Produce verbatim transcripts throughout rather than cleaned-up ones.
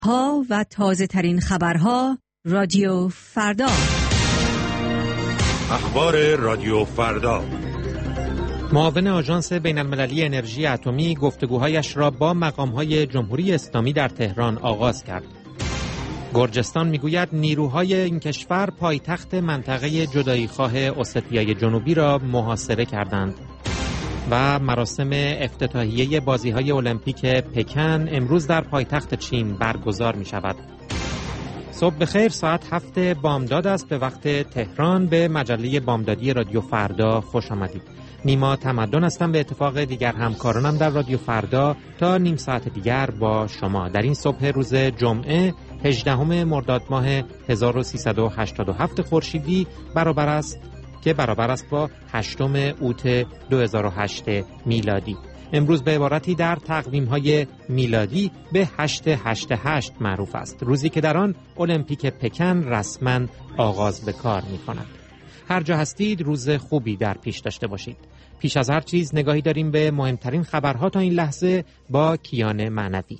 ها و تازه ترین خبرها رادیو فردا. اخبار رادیو فردا. معاون آژانس بین‌المللی انرژی اتمی گفتگوهایش را با مقام‌های جمهوری اسلامی در تهران آغاز کرد. گرجستان میگوید نیروهای این کشور پایتخت منطقه جداییخواه اوستیای جنوبی را محاصره کردند. و مراسم افتتاحیه بازی‌های المپیک پکن امروز در پایتخت چین برگزار می‌شود. صبح بخیر، ساعت هفت بامداد است به وقت تهران. به مجله بامدادی رادیو فردا خوش آمدید. نیما تمدن هستم، به اتفاق دیگر همکارانم در رادیو فردا تا نیم ساعت دیگر با شما. در این صبح روز جمعه هجدهم مرداد ماه هزار و سیصد و هشتاد و هفت خورشیدی برابر است که برابر است با هشتم اوت دو هزار و هشت میلادی. امروز به عبارتی در تقویم‌های میلادی به هشت هشت هشت معروف است، روزی که در آن المپیک پکن رسما آغاز به کار می‌کند. هر جا هستید روز خوبی در پیش داشته باشید. پیش از هر چیز نگاهی داریم به مهمترین خبرها تا این لحظه با کیان معنوی.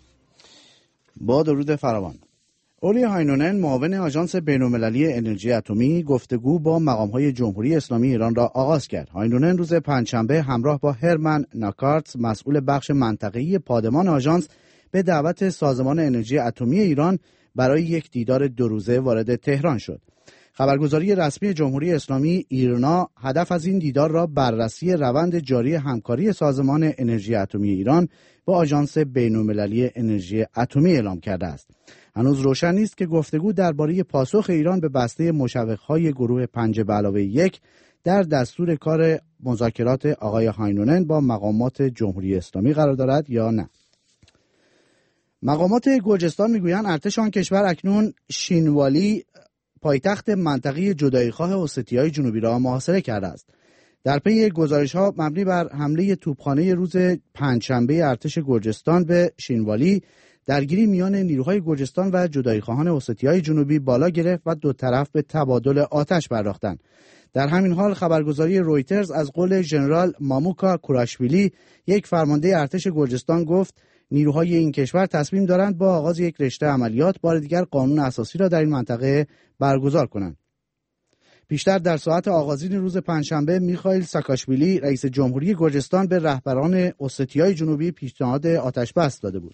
با درود فراوان. اولی هاینونن معاون آژانس بین‌المللی انرژی اتمی گفتگو با مقام‌های جمهوری اسلامی ایران را آغاز کرد. هاینونن روز پنجشنبه همراه با هرمن ناکارتس مسئول بخش منطقه‌ای پادمان آژانس به دعوت سازمان انرژی اتمی ایران برای یک دیدار دو روزه وارد تهران شد. خبرگزاری رسمی جمهوری اسلامی ایرنا هدف از این دیدار را بررسی روند جاری همکاری سازمان انرژی اتمی ایران با آژانس بین‌المللی انرژی اتمی اعلام کرده است. هنوز روشن نیست که گفتگو درباره پاسخ ایران به بسته مشوق‌های گروه پنج به علاوه یک در دستور کار مذاکرات آقای هاینونن با مقامات جمهوری اسلامی قرار دارد یا نه. مقامات گرجستان میگویند ارتش آن کشور اکنون شینوالی پایتخت منطقه جداییخواه اوستیای جنوبی را محاصره کرده است. در پی گزارش‌ها مبنی بر حمله توپخانه روز پنجشنبه ارتش گرجستان به شینوالی، درگیری میان نیروهای گرجستان و جداییخواهان اوستیای جنوبی بالا گرفت و دو طرف به تبادل آتش پرداختند. در همین حال خبرگزاری رویترز از قول ژنرال ماموکا کوراشویلی، یک فرمانده ارتش گرجستان، گفت نیروهای این کشور تصمیم دارند با آغاز یک رشته عملیات بار دیگر قانون اساسی را در این منطقه برگزار کنند. پیشتر در ساعت آغازین روز پنجشنبه میخائیل ساکاشویلی رئیس جمهوری گرجستان به رهبران اوستیای جنوبی پیشنهاد آتش بس داده بود.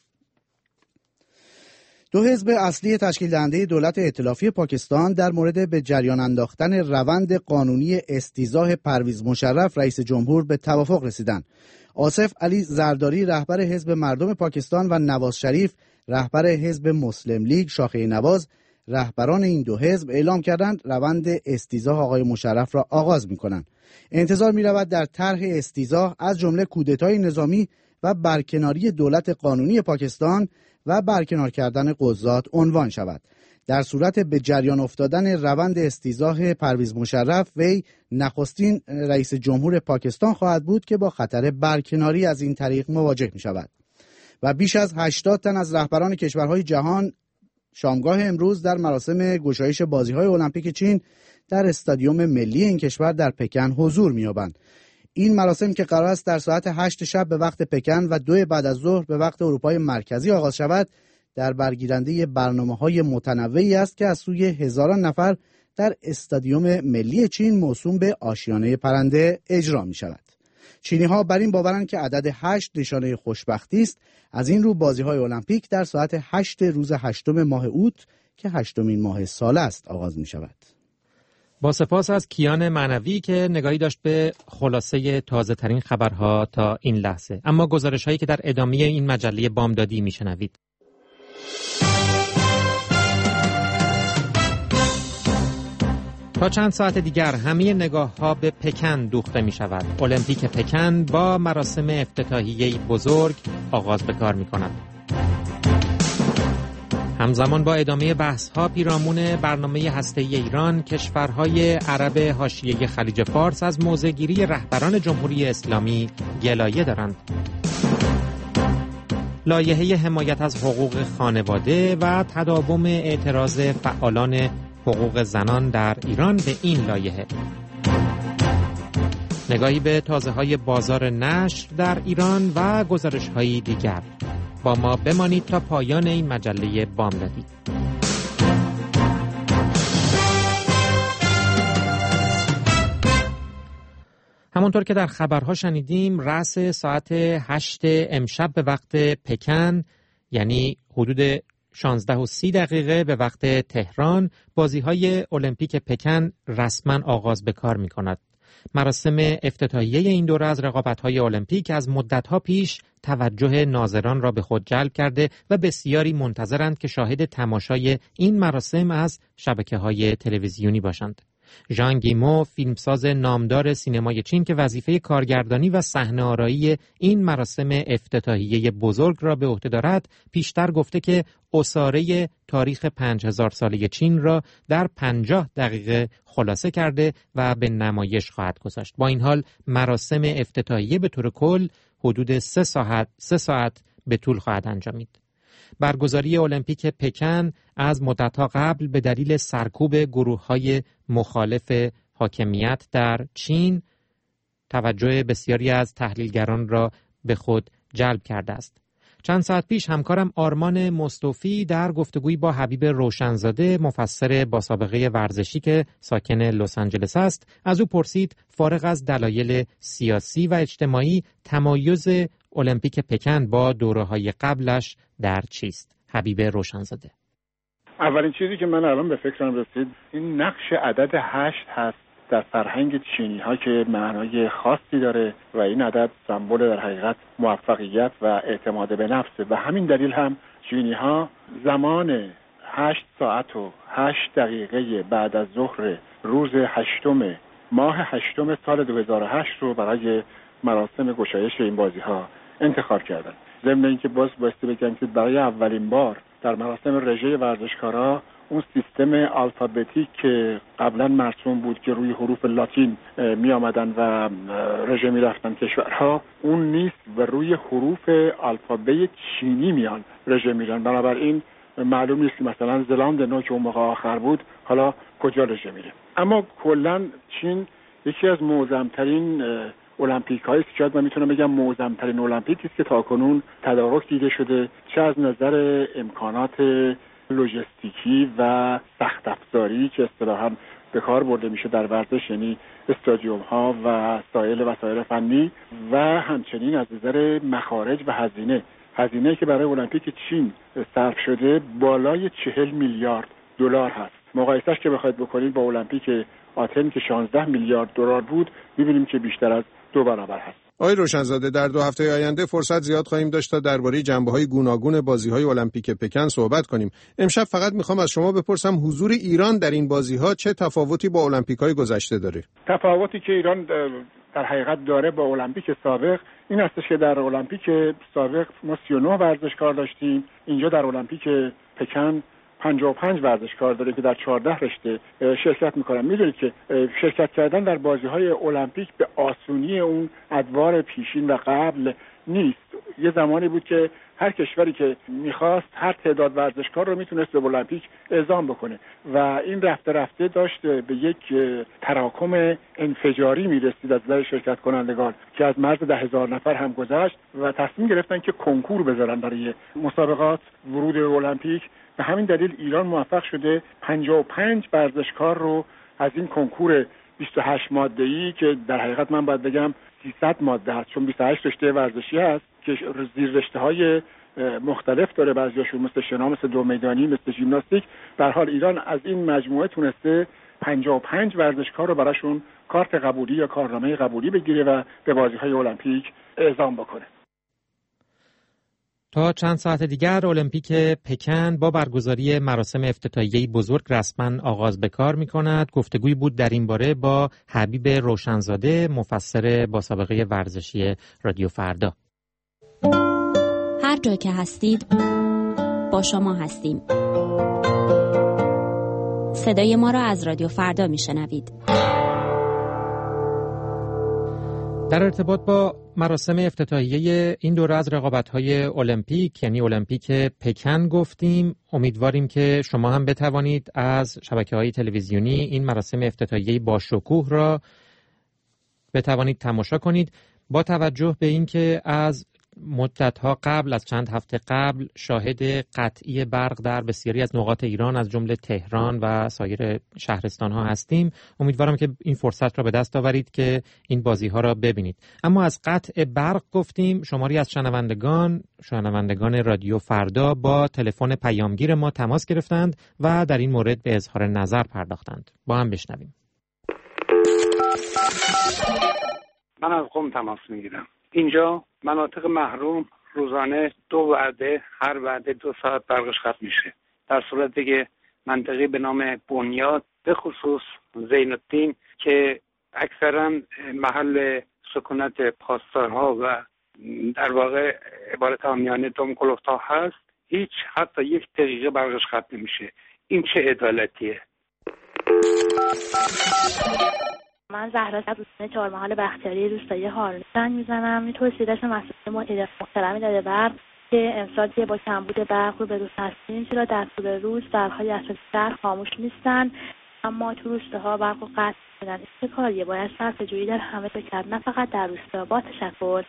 دو حزب اصلی تشکیل دهنده دولت ائتلافی پاکستان در مورد به جریان انداختن روند قانونی استیضاح پرویز مشرف رئیس جمهور به توافق رسیدند. آصف علی زرداری رهبر حزب مردم پاکستان و نواز شریف رهبر حزب مسلم لیگ شاخه نواز، رهبران این دو حزب اعلام کردند روند استیضاح آقای مشرف را آغاز می‌کنند. انتظار می‌رود در طرح استیضاح از جمله کودتای نظامی و برکناری دولت قانونی پاکستان و برکنار کردن قضات عنوان شود. در صورت به جریان افتادن روند استیضاح پرویز مشرف، وی نخستین رئیس جمهور پاکستان خواهد بود که با خطر برکناری از این طریق مواجه می شود. و بیش از هشتاد تن از رهبران کشورهای جهان شامگاه امروز در مراسم گشایش بازی‌های المپیک چین در استادیوم ملی این کشور در پکن حضور می‌یابند. این مراسم که قرار است در ساعت هشت شب به وقت پکن و دو بعد از ظهر به وقت اروپای مرکزی آغاز شود، در برگیرنده برنامه‌های متنوعی است که از سوی هزاران نفر در استادیوم ملی چین موسوم به آشیانه پرنده اجرا می‌شود. چینی‌ها بر این باورند که عدد هشت نشانه خوشبختی است. از این رو بازی‌های المپیک در ساعت هشت روز هشتم ماه اوت که هشتمین ماه سال است آغاز می‌شود. با سپاس از کیان معنوی که نگاهی داشت به خلاصه تازه ترین خبرها تا این لحظه. اما گزارش هایی که در ادامه این مجله بامدادی میشنوید. تا چند ساعت دیگر همه نگاه ها به پکن دوخته می شود. المپیک پکن با مراسم افتتاحیه بزرگ آغاز به کار می کند. همزمان با ادامه بحث‌ها پیرامون برنامه هسته‌ای ایران، کشورهای عرب حاشیه خلیج فارس از موضع‌گیری رهبران جمهوری اسلامی گلایه دارند. لایحه حمایت از حقوق خانواده و تداوم اعتراض فعالان حقوق زنان در ایران به این لایحه. نگاهی به تازه‌های بازار نشر در ایران و گزارش‌های دیگر. با ما بمانید تا پایان این مجله بامدادی. همونطور که در خبرها شنیدیم، رأس ساعت هشت امشب به وقت پکن، یعنی حدود شانزده و سی دقیقه به وقت تهران، بازی‌های المپیک پکن رسما آغاز به کار می‌کند. مراسم افتتاحیه این دوره از رقابت‌های المپیک از مدت‌ها پیش توجه ناظران را به خود جلب کرده و بسیاری منتظرند که شاهد تماشای این مراسم از شبکه‌های تلویزیونی باشند. ژان گیمو، فیلمساز نامدار سینمای چین که وظیفه کارگردانی و صحنه‌آرایی این مراسم افتتاحیه بزرگ را به عهده دارد، پیشتر گفته که عصاره تاریخ پنج هزار ساله چین را در پنجاه دقیقه خلاصه کرده و به نمایش خواهد گذاشت. با این حال مراسم افتتاحیه به طور کل حدود سه ساعت سه ساعت به طول خواهد انجامید. برگزاری المپیک پکن از مدت‌ها قبل به دلیل سرکوب گروه‌های مخالف حاکمیت در چین توجه بسیاری از تحلیلگران را به خود جلب کرده است. چند ساعت پیش همکارم آرمان مصطفی در گفتگویی با حبیب روشنزاده، مفسر با سابقه ورزشی که ساکن لس آنجلس است، از او پرسید فارغ از دلایل سیاسی و اجتماعی تمایز المپیک پکن با دوره‌های قبلش در چیست؟ حبیب روشنزاده: اولین چیزی که من الان به فکرم رسید این نقش عدد هشت هست در فرهنگ چینی ها که معنای خاصی داره و این عدد سمبل در حقیقت موفقیت و اعتماد به نفسه و همین دلیل هم چینی ها زمان هشت ساعت و هشت دقیقه بعد از ظهر روز هشتم ماه هشتم سال دو هزار و هشت رو برای مراسم گشایش این بازی ها انتخاب کردن. ضمن اینکه باز بایستی بگم که برای اولین بار در مراسم رژه ورزشکارا اون سیستم آلفابتیک که قبلا مرسوم بود که روی حروف لاتین می آمدن و رژه می رفتن کشورها، اون نیست و روی حروف آلفابet چینی میان رژه میرن. بنابراین معلوم نیست که مثلا زلاند نو که اون موقع آخر بود حالا کجا رژه میره. اما کلا چین یکی از معظم‌ترین المپیک هایی است، شاید من میتونم بگم معظم‌ترین المپیکی است که تاکنون تدارک دیده شده، چه از نظر امکانات لوجستیکی و سخت افزاری که اصطلاحاً به کار برده میشه در ورزش، یعنی استادیوم ها و سایر وسایل فنی، و همچنین از نظر مخارج و هزینه هزینه‌ای که برای المپیک چین صرف شده بالای چهل میلیارد دلار هست. مقایسهش که بخواید بکنید با المپیک آتن که شانزده میلیارد دلار بود، می‌بینیم که بیشتر از دو برابر هست. آقای روشنزاده، در دو هفته آینده فرصت زیاد خواهیم داشت تا درباره جنبه‌های گوناگون بازی‌های المپیک پکن صحبت کنیم. امشب فقط می‌خوام از شما بپرسم حضور ایران در این بازی‌ها چه تفاوتی با المپیک‌های گذشته داره؟ تفاوتی که ایران در حقیقت داره با المپیک سابق این هستش که در المپیک سابق ما سی و نه ورزشکار داشتیم، اینجا در المپیک پکن پنجاه و پنج ورزشکار داره که در چهارده رشته شرکت میکنن. میدونید که شرکت کردن در بازی‌های المپیک به آسونی اون ادوار پیشین و قبل نیست. یه زمانی بود که هر کشوری که میخواست هر تعداد ورزشکار رو میتونست به المپیک اعزام بکنه و این رفته رفته داشت به یک تراکم انفجاری میرسید از نظر شرکت کنندگان که از مرز ده هزار نفر هم گذشت و تصمیم گرفتن که کنکور بذارن برای مسابقات ورود به المپیک. به همین دلیل ایران موفق شده پنجاه و پنج ورزشکار رو از این کنکور بیست و هشت ماده‌ای که در حقیقت من باید بگم سیصد ماده هست، چون بیست و هشت رشته ورزشی هست که زیر رشته‌های مختلف داره، بعضیاشون مثل شنا، مثل دو میدانی، مثل ژیمناستیک. در حال ایران از این مجموعه تونسته پنجاه و پنج ورزشکار رو براشون کارت قبولی یا کارنامه قبولی بگیره و به بازی‌های المپیک اعزام بکنه. تا چند ساعت دیگر المپیک پکن با برگزاری مراسم افتتاحیه بزرگ رسما آغاز به کار می‌کند. گفتگویی بود در این باره با حبیب روشنزاده، مفسر با سابقه ورزشی رادیو فردا. هر جا که هستید با شما هستیم. صدای ما را از رادیو فردا میشنوید. در ارتباط با مراسم افتتاحیه این دوره از رقابت‌های المپیک، یعنی المپیک پکن، گفتیم. امیدواریم که شما هم بتوانید از شبکه‌های تلویزیونی این مراسم افتتاحیه با شکوه را بتوانید تماشا کنید. با توجه به اینکه از مدت‌ها قبل، از چند هفته قبل، شاهد قطعی برق در بسیاری از نقاط ایران از جمله تهران و سایر شهرستان‌ها هستیم. امیدوارم که این فرصت را به دست آورید که این بازی‌ها را ببینید. اما از قطع برق گفتیم، شماری از شنوندگان شنوندگان رادیو فردا با تلفن پیامگیر ما تماس گرفتند و در این مورد به اظهار نظر پرداختند. با هم بشنویم. من از قم تماس میگیرم. اینجا مناطق محروم روزانه دو وعده، هر وعده دو ساعت برقش قطع میشه. در صورتی که منطقه به نام بنیاد به خصوص زین‌الدین که اکثرا محل سکونت پاسدارها و در واقع عبارت عامیانه دم کلفتا هست، هیچ حتی یک دقیقه برقش قطع نمیشه. این چه عدالتیه؟ من زهرا از روستای چهارمحال بختیاری روستایی هارون زنگ میزنم. این توصیه داشت مسئول مدیر محترمی داده برق که امسال که با کمبود برق رو به روز هستیم، چرا در طول روز درهای اساسی شهر خاموش نیستن اما تو روستاها برق رو قطع می‌کنن. این چه کاریه؟ باید صرفه‌جویی در همه جا کرد، نه فقط در روستا. با تشکر.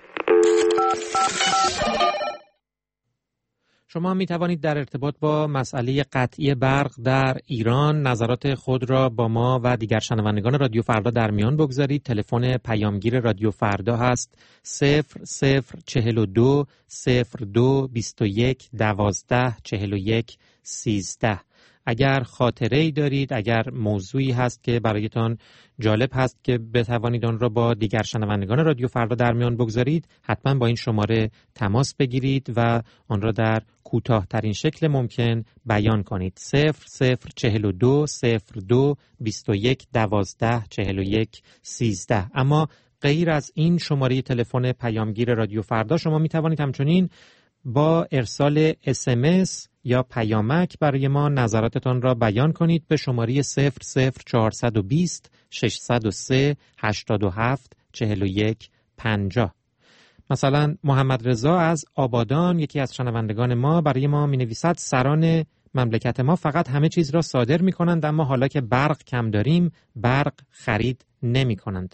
شما می توانید در ارتباط با مسئله قطعی برق در ایران نظرات خود را با ما و دیگر شنوندگان رادیو فردا در میان بگذارید. تلفن پیامگیر رادیو فردا هست صفر صفر چهل و دو صفر دو بیست و یک دوازده چهل و یک سیزده. اگر خاطره‌ای دارید، اگر موضوعی هست که برایتان جالب هست که بتوانید آن را با دیگر شنوندگان رادیو فردا در میان بگذارید، حتما با این شماره تماس بگیرید و آن را در کوتاه‌ترین شکل ممکن بیان کنید. صفر صفر چهل و دو صفر دو بیست و یک دوازده چهل و یک سیزده. اما غیر از این شماره تلفن پیامگیر رادیو فردا، شما می توانید همچنین با ارسال اس ام اس یا پیامک برای ما نظراتتان را بیان کنید به شماره صفر صفر چهارصد و بیست ششصد و سه هشتاد و هفت چهل و یک پنجاه. مثلا محمد رضا از آبادان، یکی از شنوندگان ما، برای ما می نویسد سران مملکت ما فقط همه چیز را صادر می کنند، اما حالا که برق کم داریم برق خرید نمی کنند.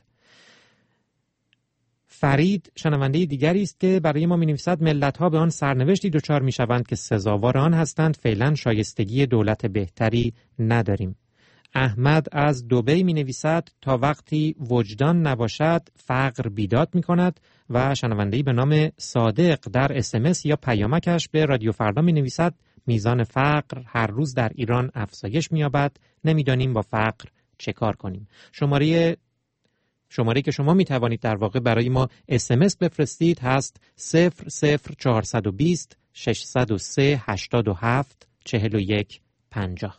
فرید شنونده دیگری است که برای ما می‌نویسد ملت‌ها به آن سرنوشتی دچار می‌شوند که سزاوار آن هستند، فعلا شایستگی دولت بهتری نداریم. احمد از دبی می‌نویسد تا وقتی وجدان نباشد فقر بیداد می‌کند و شنونده‌ای به نام صادق در اس ام اس یا پیامکش به رادیو فردا می‌نویسد میزان فقر هر روز در ایران افزایش می‌یابد، نمی‌دانیم با فقر چه کار کنیم. شماره شماره که شما می توانید در واقع برای ما اس ام اس بفرستید هست صفر صفر چهارصد و بیست ششصد و سه هشتاد و هفت چهل و یک پنجاه.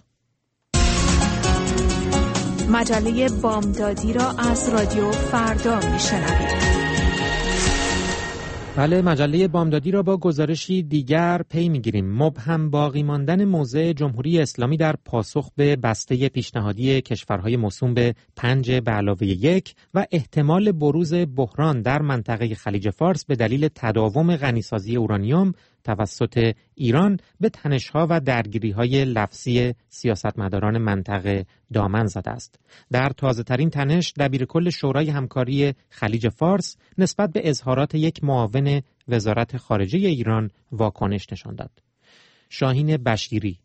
مجله بامدادی را از رادیو فردا می شنوید. بله، مجله بامدادی را با گزارشی دیگر پی می‌گیریم. مبهم باقی ماندن موضع جمهوری اسلامی در پاسخ به بسته پیشنهادی کشورهای موسوم به پنج به علاوه یک و احتمال بروز بحران در منطقه خلیج فارس به دلیل تداوم غنیسازی اورانیوم توسط ایران به تنش‌ها و درگیری‌های لفظی سیاستمداران منطقه دامن زده است. در تازه‌ترین تنش، دبیرکل شورای همکاری خلیج فارس نسبت به اظهارات یک معاون وزارت خارجه ایران واکنش نشان داد. شاهین بشیری: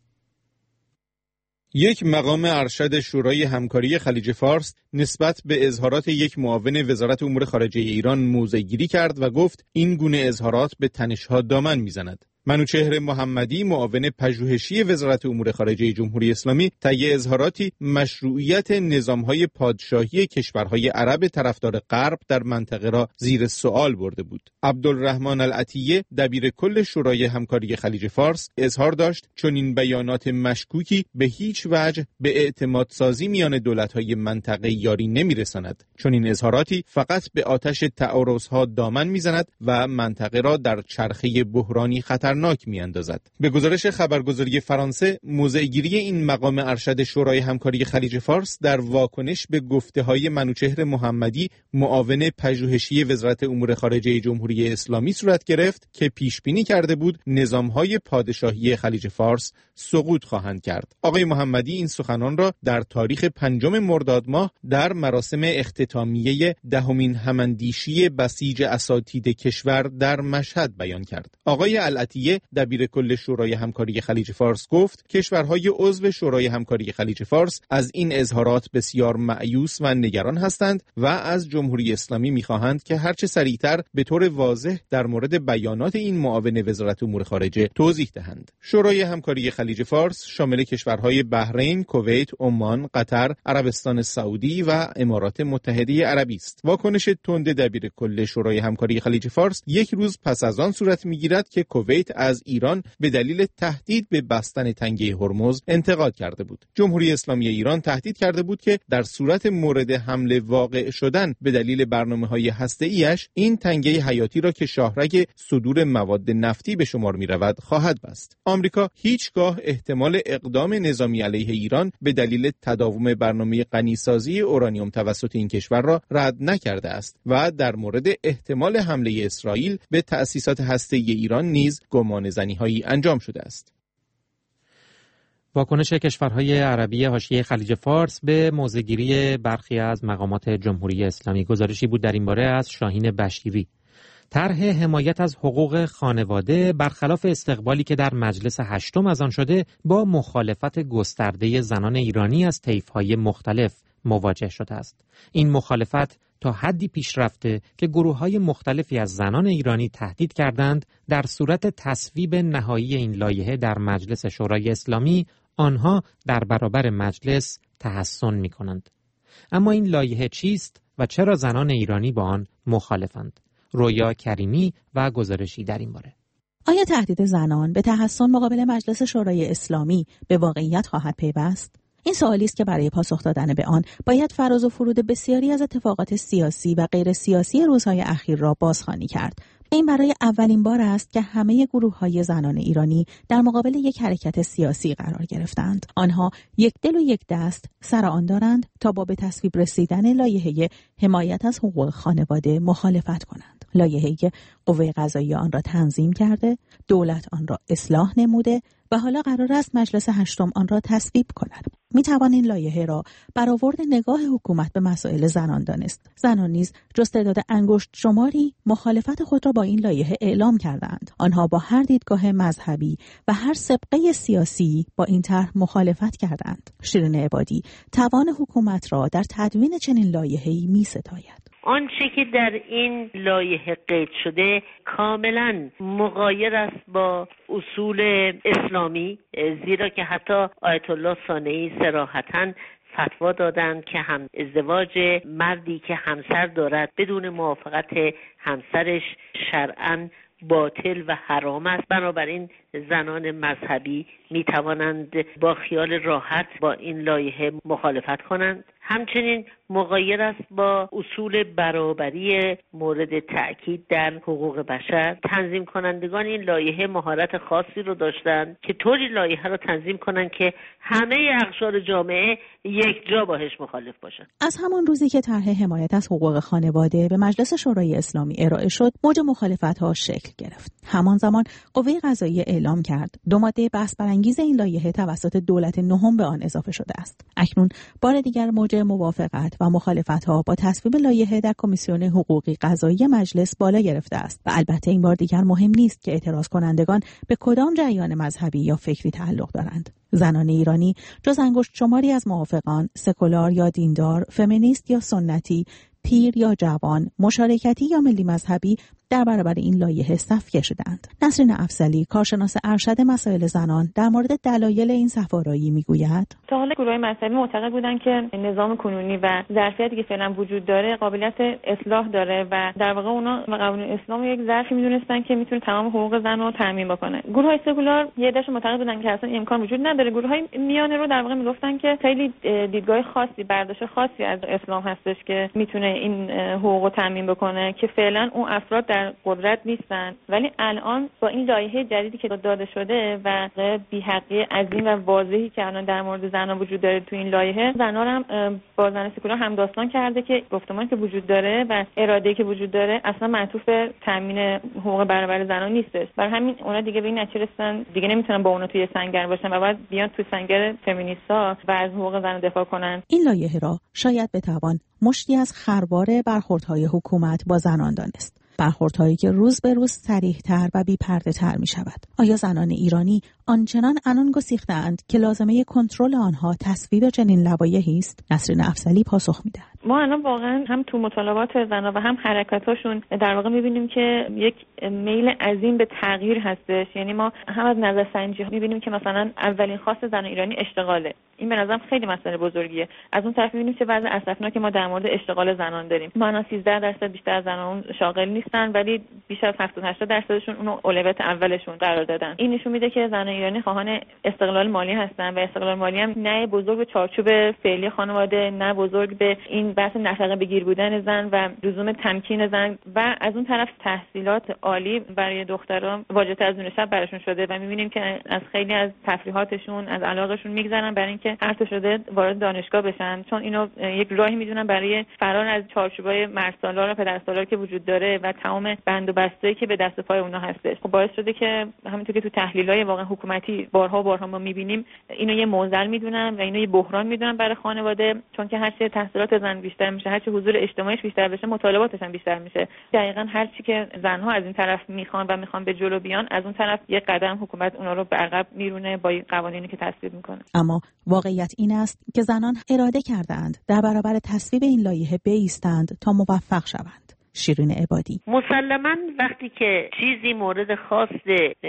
یک مقام ارشد شورای همکاری خلیج فارس نسبت به اظهارات یک معاون وزارت امور خارجه ایران موضع‌گیری کرد و گفت این گونه اظهارات به تنش‌ها دامن می‌زند. منوچهر محمدی، معاون پژوهشی وزارت امور خارجه جمهوری اسلامی، طی اظهاراتی مشروعیت نظام‌های پادشاهی کشورهای عرب طرفدار غرب در منطقه را زیر سوال برده بود. عبدالرحمن العطیه، دبیر کل شورای همکاری خلیج فارس، اظهار داشت چون این بیانات مشکوکی به هیچ وجه به اعتماد سازی میان دولت‌های منطقه یاری نمی‌رساند، چون این اظهاراتی فقط به آتش تعارض‌ها دامن می‌زند و منطقه را در چرخه بحرانی خطر ناک میاندازد. به گزارش خبرگزاری فرانسه، موضع‌گیری این مقام ارشد شورای همکاری خلیج فارس در واکنش به گفته‌های منوچهر محمدی، معاون پژوهشی وزارت امور خارجه جمهوری اسلامی صورت گرفت که پیش بینی کرده بود نظام‌های پادشاهی خلیج فارس سقوط خواهند کرد. آقای محمدی این سخنان را در تاریخ پنجم مرداد ماه در مراسم اختتام اعتامیه دهمین هماندیشی بسیج اساتید کشور در مشهد بیان کرد. آقای العطیه دبیر کل شورای همکاری خلیج فارس گفت کشورهای عضو شورای همکاری خلیج فارس از این اظهارات بسیار مایوس و نگران هستند و از جمهوری اسلامی می‌خواهند که هرچه سریعتر به طور واضح در مورد بیانات این معاون وزارت امور خارجه توضیح دهند. شورای همکاری خلیج فارس شامل کشورهای بحرین، کویت، عمان، قطر، عربستان سعودی و امارات متحده عربی است. واکنش تند دبیر کل شورای همکاری خلیج فارس یک روز پس از آن صورت می‌گیرد که کویت از ایران به دلیل تهدید به بستن تنگه هرمز انتقاد کرده بود. جمهوری اسلامی ایران تهدید کرده بود که در صورت مورد حمله واقع شدن به دلیل برنامه‌های هسته‌ایش این تنگه حیاتی را که شاهرگ صدور مواد نفتی به شمار می‌رود خواهد بست. آمریکا هیچگاه احتمال اقدام نظامی علیه ایران به دلیل تداوم برنامه غنیسازی اورانیوم توسط این کشور را رد نکرده است و در مورد احتمال حمله اسرائیل به تأسیسات هسته‌ای ایران نیز گمانه‌زنی‌هایی انجام شده است. واکنش کشورهای عربی حاشیه خلیج فارس به موضع‌گیری برخی از مقامات جمهوری اسلامی. گزارشی بود در این باره از شاهین بشیری. طرح حمایت از حقوق خانواده برخلاف استقبالی که در مجلس هشتم از آن شده با مخالفت گسترده زنان ایرانی از طیف‌های مختلف مواجه شده است. این مخالفت تا حدی پیش رفته که گروه‌های مختلفی از زنان ایرانی تهدید کردند در صورت تصویب نهایی این لایحه در مجلس شورای اسلامی آنها در برابر مجلس تحصن می‌کنند. اما این لایحه چیست و چرا زنان ایرانی با آن مخالفند؟ رویا کریمی و گزارشی در این باره. آیا تهدید زنان به تحصن مقابل مجلس شورای اسلامی به واقعیت خواهد پیوست؟ این سوالی است که برای پاسخ دادن به آن باید فراز و فرود بسیاری از اتفاقات سیاسی و غیر سیاسی روزهای اخیر را بازخوانی کرد. این برای اولین بار است که همه گروه‌های زنان ایرانی در مقابل یک حرکت سیاسی قرار گرفتند. آنها یک دل و یک دست سر آن دارند تا با به تصویب رسیدن لایحه حمایت از حقوق خانواده مخالفت کنند. لایحه‌ای که قوه قضاییه آن را تنظیم کرده، دولت آن را اصلاح نموده و حالا قرار است مجلس هشتم آن را تصویب کند. می توان این لایحه را برآورد نگاه حکومت به مسائل زنان دانست. زنان نیز جز تعداد انگشت شماری مخالفت خود را با این لایحه اعلام کردند. آنها با هر دیدگاه مذهبی و هر سابقه سیاسی با این طرح مخالفت کردند. شیرین عبادی توان حکومت را در تدوین چنین لایحه‌ای می‌ستاید. آنچه که در این لایحه قید شده کاملا مغایر است با اصول اسلامی، زیرا که حتی آیت الله صانعی صراحتاً فتوا دادند که هم ازدواج مردی که همسر دارد بدون موافقت همسرش شرعاً باطل و حرام است. بنابراین زنان مذهبی می توانند با خیال راحت با این لایحه مخالفت کنند. همچنین مغایر است با اصول برابری مورد تأکید در حقوق بشر. تنظیم کنندگان این لایحه مهارت خاصی رو داشتند که طوری لایحه رو تنظیم کنند که همه اقشار جامعه یک جا باهاش مخالف باشند. از همان روزی که طرح حمایت از حقوق خانواده به مجلس شورای اسلامی ارائه شد، موج مخالفت‌ها شکل گرفت. همان زمان قوه قضاییه اعلام کرد دو ماده بحث برانگیز این لایحه توسط دولت نهم به آن اضافه شده است. اکنون بار دیگر موج موافقت و مخالفت‌ها با تصویب لایحه در کمیسیون حقوقی قضایی مجلس بالا گرفته است و البته این بار دیگر مهم نیست که اعتراض کنندگان به کدام جریان مذهبی یا فکری تعلق دارند. زنان ایرانی جز انگشت شماری از موافقان، سکولار یا دیندار، فمینیست یا سنتی، پیر یا جوان، مشارکتی یا ملی مذهبی در برابر این لایحه صف کشیدند. نسرین افضلی، کارشناس ارشد مسائل زنان، در مورد دلایل این صف‌آرایی میگوید: تا حالا گروه‌های مذهبی معتقد بودند که نظام کنونی و ظرفیتی که فعلا وجود داره قابلیت اصلاح داره و در واقع اونا قانون اسلام یک ظرفی میدونستن که میتونه تمام حقوق زن رو تضمین بکنه. گروه‌های سکولار یه عده‌اش معتقد بودن که اصلا امکان وجود نداره. گروه‌های میانه رو در واقع میگفتن که خیلی دیدگاه خاصی، برداشت خاصی از اسلام هستش که میتونه این حقوق رو تضمین بکنه که فعلا اون افراد در در قدرت نیستن، ولی الان با این لایحه جدیدی که داده شده و بی‌حقی عظیم و واضحی که الان در مورد زنان وجود داره تو این لایحه، زنان هم با زن سکولار همداستان کرده که گفتمان که وجود داره و اراده‌ای که وجود داره اصلا معطوف به تامین حقوق برابر زنان نیستش. برای همین اونا دیگه به این نتیجه رسیدن دیگه نمیتونن با اونا توی سنگر باشن و بعد بیان توی سنگر فمینیستا و از حقوق زن دفاع کنن. این لایحه را شاید بتوان مشتی از خروار برخوردهای حکومت با زنان دانست. برخوردهایی که روز به روز صریح‌تر و بی‌پرده‌تر می‌شود. آیا زنان ایرانی آنچنان عنان گسیخته‌اند که لازمه کنترل آنها تصویب چنین لوایحی است؟ نسرین افضلی پاسخ می‌دهد. ما الان واقعا هم تو مطالبات زن‌ها و هم حرکاتاشون در واقع می‌بینیم که یک میل عظیم به تغییر هستش. یعنی ما هم از نظرسنجی می‌بینیم که مثلا اولین خواست زن ایرانی اشتغاله. این به نظرم خیلی مسئله بزرگیه. از اون طرف می‌بینیم که وضع اسفناکی که ما در مورد اشتغال زنان داریم. ما الان سیزده درصد بیشتر از زنان شاغل نیستن، ولی بیش از هفتاد هشتاد درصدشون اونو اولویت اولشون قرار دادن. این نشون میده که زنان ایرانی خواهان استقلال مالی هستن و استقلال مالی هم نه بزرگ به چارچوب فعلی خانواده، نه بزرگ به این بحث نفقه بگیر بودن زن و لزوم تمکین زن، و از اون طرف تحصیلات عالی برای دختران واجد از دون شب براشون شده و میبینیم که از خیلی از تفریحاتشون، از علاقهشون میگذرن برای اینکه هر طور شده وارد دانشگاه بشن، چون اینو یک راهی میدونن برای فرار از چارچوبای مردسالار و پدرسالار که وجود داره و تمام بند و بسته‌ای که به دست پای اونها هستش. خب باعث شده که همونطور که تو تحلیل‌های واقعا حکومتی بارها و بارها ما می‌بینیم اینو یه معضل میدونن و اینو یه بحران میدونن برای خانواده، چون که هر چه تحصیلات زن بیشتر میشه، هر چه حضور اجتماعیش بیشتر بشه، مطالباتش هم بیشتر میشه. دقیقاً هر چی که زن‌ها از این طرف میخوان و میخوان به جلو بیان، از اون طرف یه قدم حکومت اونا رو به عقب میرونه با این قوانینی که تصویب میکنه. اما واقعیت این است که زنان اراده کردند در برابر تصویب این لایحه بایستند تا موفق شوند. شیرین عبادی: مسلماً وقتی که چیزی مورد خواست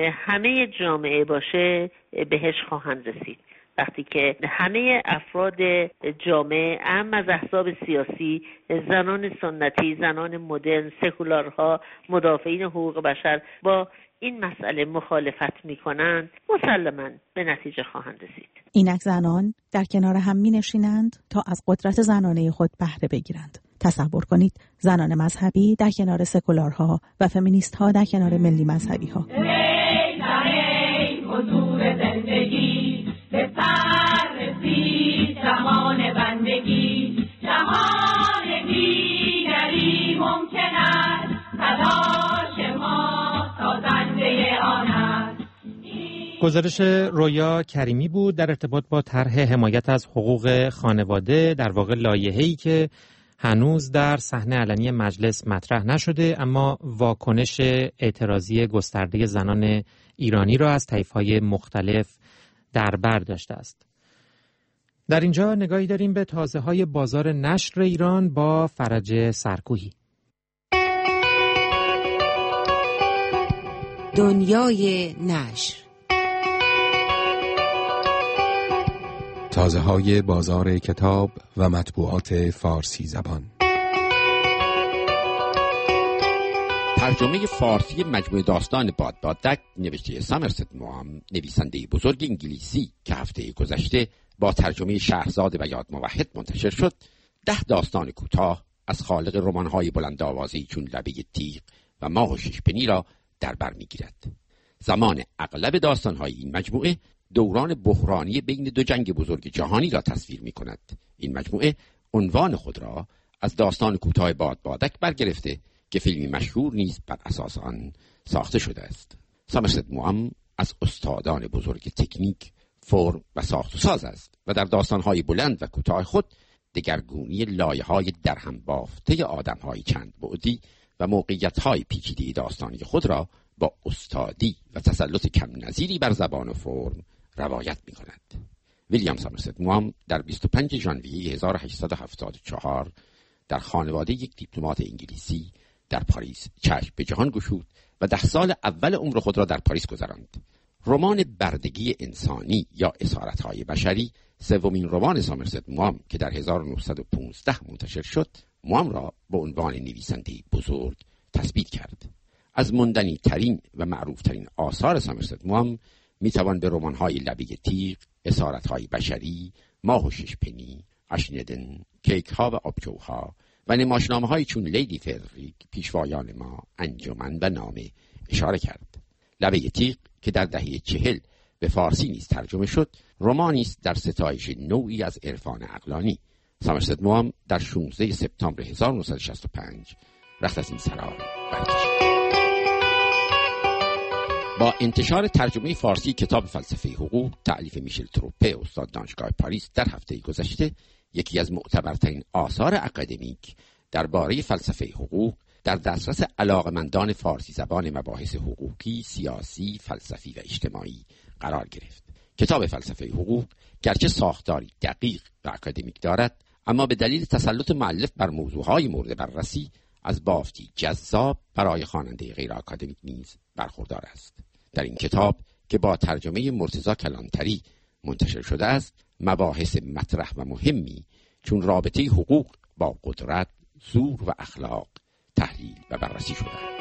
همه جامعه باشه بهش خواهند رسید. وقتی که همه افراد جامعه، اهم از احزاب سیاسی، زنان سنتی، زنان مدرن، سکولارها، مدافعین حقوق بشر با این مسئله مخالفت میکنند، مسلماً به نتیجه خواهند رسید. اینک زنان در کنار هم می نشینند تا از قدرت زنانه خود بهره بگیرند. تصور کنید زنان مذهبی در کنار سکولارها و فمینیست ها در کنار ملی مذهبی ها. ای ای حضور زندگی به سر رسید زمان بندگی، جهان دیگری ممکن است، تلاش ما سازنده آن است. گزارش رویا کریمی بود در ارتباط با طرح حمایت از حقوق خانواده، در واقع لایحه‌ای که هنوز در صحنه علنی مجلس مطرح نشده، اما واکنش اعتراضی گسترده زنان ایرانی را از طیف‌های مختلف در بر داشته است. در اینجا نگاهی داریم به تازه‌های بازار نشر ایران با فرج سرکوهی. دنیای نشر. تازه‌های بازار کتاب و مطبوعات فارسی زبان. ترجمه فارسی مجموعه داستان بادبادک نوشته سامرست موام، نویسنده بزرگ انگلیسی که هفته گذشته با ترجمه شهرزاد و یاد موحد منتشر شد، ده داستان کوتاه از خالق رمان‌های بلند آوازی چون لبه تیغ و ماه و شش پنی را در بر می‌گیرد. زمان اغلب داستان‌های این مجموعه دوران بحرانی بین دو جنگ بزرگ جهانی را تصویر می‌کند. این مجموعه عنوان خود را از داستان کوتاه بادبادک برگرفته که فیلمی مشهور نیز بر اساس آن ساخته شده است. سامرست موام از استادان بزرگ تکنیک، فرم و ساخت و ساز است و در داستان‌های بلند و کوتاه خود دگرگونی لایه‌های درهم بافته آدم‌های چند بعدی و موقعیت‌های پیچیده داستانی خود را با استادی و تسلط کم نظیری بر زبان و فرم روایت می‌کند. ویلیام سامرست موام در بیست و پنجم ژانویه هزار و هشتصد و هفتاد و چهار در خانواده یک دیپلمات انگلیسی در پاریس چشم به جهان گشود و ده سال اول عمر خود را در پاریس گذراند. رمان بردگی انسانی یا اسارت‌های بشری، سومین رمان سامرست موام که در هزار و نهصد و پانزده منتشر شد، موام را به عنوان نویسنده بزرگ تثبیت کرد. از ماندنی ترین و معروف ترین آثار سامرست موام می توان به رمان‌های لبه تیغ، اسارت‌های بشری، ماه و شش پنی، اشندن، کیک‌ها و آبجوها و نمایشنامه‌هایی چون لیدی فردریک پیشوایان ما انجمن و نامه اشاره کرد. لبه تیغ که در دهه چهل به فارسی نیز ترجمه شد، رمانی است در ستایش نوعی از عرفان عقلانی. سامرست موام در شانزده سپتامبر هزار و نهصد و شصت و پنج رخت از این سرای برکشید. با انتشار ترجمه فارسی کتاب فلسفه حقوق تألیف میشل تروپه استاد دانشگاه پاریس در هفته گذشته، یکی از معتبرترین آثار اکادمیک درباره فلسفه حقوق در دسترس علاقمندان فارسی زبان مباحث حقوقی، سیاسی، فلسفی و اجتماعی قرار گرفت. کتاب فلسفه حقوق گرچه ساختاری دقیق و اکادمیک دارد، اما به دلیل تسلط مؤلف بر موضوعهای مورد بررسی از بافتی جذاب برای خواننده غیر اکادمیک نیز برخوردار است. در این کتاب که با ترجمه مرتضی کلانتری منتشر شده است، مباحث مطرح و مهمی چون رابطه حقوق با قدرت، زور و اخلاق تحلیل و بررسی شدند.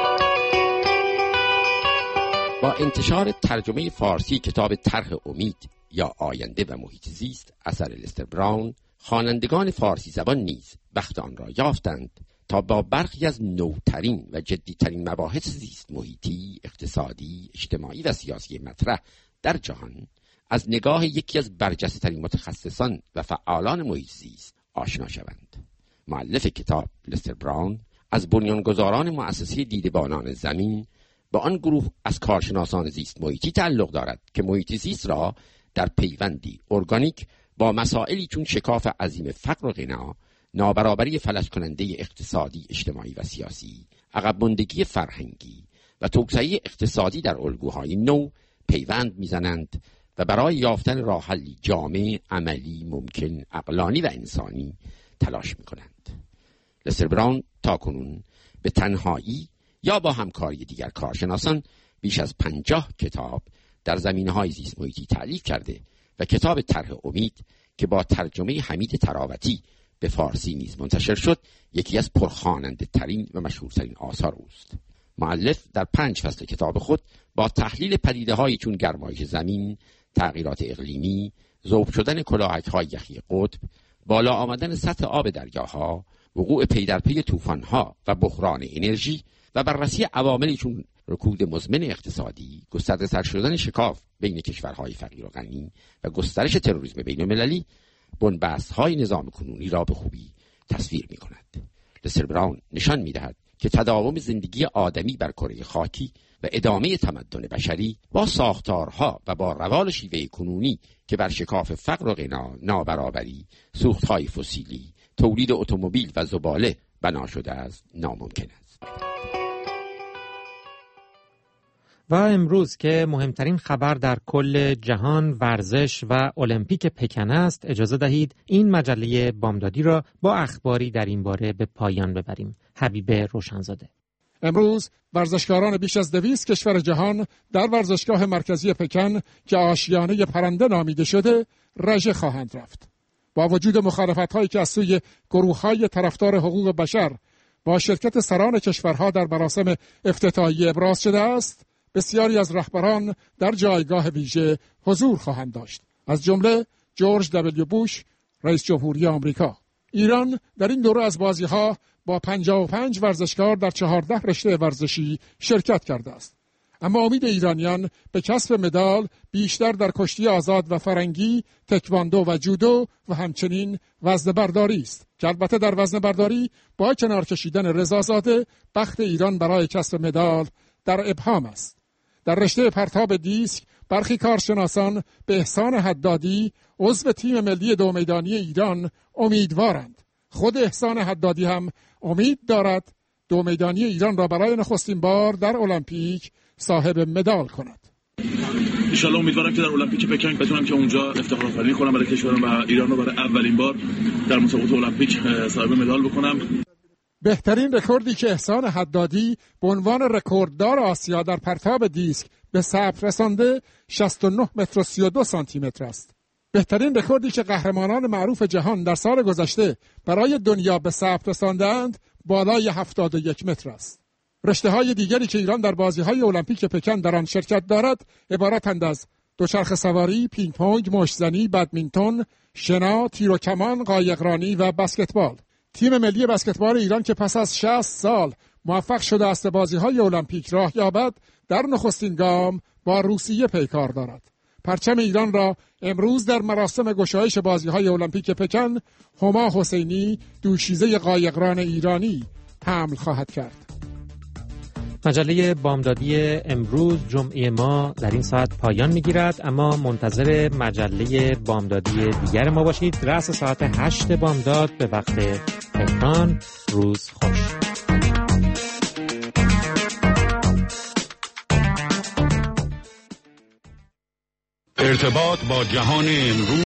با انتشار ترجمه فارسی کتاب طرح امید یا آینده و محیط زیست اثر لستر براون، خوانندگان فارسی زبان نیز بخت آن را یافتند تا با برخی از نوترین و جدیترین مباحث زیست محیطی، اقتصادی، اجتماعی و سیاسی مطرح در جهان از نگاه یکی از برجسته‌ترین متخصصان و فعالان محیط زیست آشنا شوند. مؤلف کتاب لستر براون از بنیانگذاران مؤسسه دیدبانان زمین به آن گروه از کارشناسان زیست محیطی تعلق دارد که محیط زیست را در پیوندی ارگانیک با مسائلی چون شکاف عظیم فقر و غنا، نابرابری فلج کننده اقتصادی، اجتماعی و سیاسی، عقب ماندگی فرهنگی و توسعه اقتصادی در الگوهای نو پیوند میزنند و برای یافتن راه حلی جامع، عملی، ممکن، عقلانی و انسانی تلاش میکنند. لستر براون تاکنون به تنهایی یا با همکاری دیگر کارشناسان بیش از پنجاه کتاب در زمینه‌های زیست محیطی تألیف کرده و کتاب طرح امید که با ترجمه حمید تراوتی به فارسی نیز منتشر شد، یکی از پرخواننده ترین و مشهورترین آثار اوست. مؤلف در پنج فصل کتاب خود با تحلیل پدیده‌هایی چون گرمایش زمین، تغییرات اقلیمی، ذوب شدن کلاهک‌های یخی قطب، بالا آمدن سطح آب دریاها، وقوع پی در پی طوفان‌ها و بحران انرژی و بررسی عواملی چون رکود مزمن اقتصادی، گسترده تر شدن شکاف بین کشورهای فقیر و غنی و گسترش تروریسم بین‌المللی، بنبست‌های نظام کنونی را به خوبی تصویر می‌کند. لستر براون نشان می‌دهد که تداوم زندگی آدمی بر کره خاکی و ادامه تمدن بشری با ساختارها و با روال شیوه کنونی که بر شکاف فقر و غنا، نابرابری، سوخت‌های فسیلی، تولید اتومبیل و زباله بنا شده است ناممکن است. و امروز که مهمترین خبر در کل جهان ورزش و المپیک پکن است، اجازه دهید این مجله بامدادی را با اخباری در این باره به پایان ببریم. حبیب روشنزاده. امروز ورزشکاران بیش از دویست کشور جهان در ورزشگاه مرکزی پکن که آشیانه پرنده نامیده شده رژه خواهند رفت. با وجود مخالفت‌هایی که از سوی گروه‌های طرفدار حقوق بشر با شرکت سران کشورها در مراسم افتتاحیه ابراز شده است، بسیاری از رهبران در جایگاه ویژه حضور خواهند داشت، از جمله جورج دبلیو بوش رئیس جمهوری آمریکا. ایران در این دوره از بازی‌ها با پنجاه و پنج ورزشکار در چهارده رشته ورزشی شرکت کرده است. اما امید ایرانیان به کسب مدال بیشتر در کشتی آزاد و فرنگی، تکواندو و جودو و همچنین وزنه برداری است که البته در وزنه برداری با کنار کشیدن رضازاده بخت ایران برای کسب مدال در ابهام است. در رشته پرتاب دیسک برخی کارشناسان به احسان حدادی عضو تیم ملی دو میدانی ایران امیدوارند. خود احسان حدادی هم امید دارد دو میدانی ایران را برای نخستین بار در المپیک صاحب مدال کند. ان شاء الله امیدوارم که در المپیک پکن بتونم که اونجا افتخار آفرینی کنم برای کشورم و ایران رو برای اولین بار در مسابقات المپیک صاحب مدال بکنم. بهترین رکوردی که احسان حدادی به عنوان رکورددار آسیا در پرتاب دیسک به ثبت رسانده شصت و نه متر و سی و دو سانتی متر است. بهترین رکوردی که قهرمانان معروف جهان در سال گذشته برای دنیا به ثبت رساندند بالای هفتاد و یک متر است. رشته‌های دیگری که ایران در بازی‌های المپیک پکن در آن شرکت دارد عبارتند از دوچرخه سواری، پینگ پونگ، مشت‌زنی، بدمینتون، شنا، تیر و کمان، قایقرانی و بسکتبال. تیم ملی بسکتبال ایران که پس از شصت سال موفق شده است به بازی‌های المپیک راه یابد، در نخستین گام با روسیه پیکار دارد. پرچم ایران را امروز در مراسم گشایش بازی‌های المپیک پکن هما حسینی، دوشیزه قایقران ایرانی، حمل خواهد کرد. مجله بامدادی امروز جمعه ما در این ساعت پایان میگیرد، اما منتظر مجله بامدادی دیگر ما باشید. رأس ساعت هشت بامداد به وقت تهران. روز خوش. ارتباط با جهان امروز